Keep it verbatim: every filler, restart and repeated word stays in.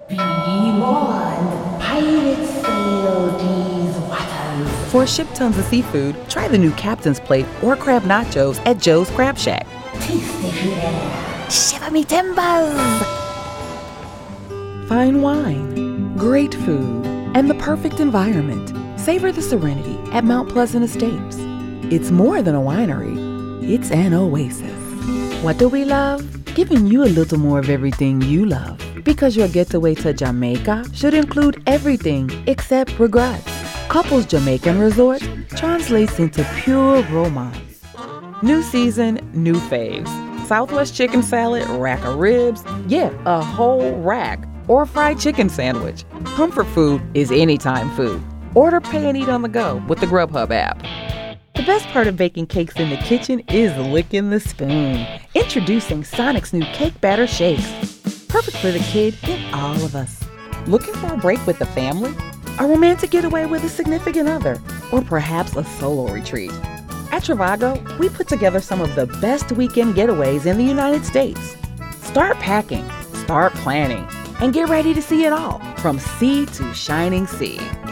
Be ye warned, pirates sail these waters. For a ship tons of seafood, try the new Captain's Plate or Crab Nachos at Joe's Crab Shack. Tasty fare. Shiver me timbers! Fine wine, great food, and the perfect environment. Savor the serenity at Mount Pleasant Estates. It's more than a winery, it's an oasis. What do we love? Giving you a little more of everything you love. Because your getaway to Jamaica should include everything except regrets. Couples Jamaican Resort translates into pure romance. New season, new faves. Southwest chicken salad, rack of ribs, yeah, a whole rack. Or fried chicken sandwich. Comfort food is anytime food. Order, pay, and eat on the go with the Grubhub app. The best part of baking cakes in the kitchen is licking the spoon. Introducing Sonic's new cake batter shakes. Perfect for the kid in all of us. Looking for a break with the family? A romantic getaway with a significant other? Or perhaps a solo retreat? At Trivago, we put together some of the best weekend getaways in the United States. Start packing, start planning, and get ready to see it all from sea to shining sea.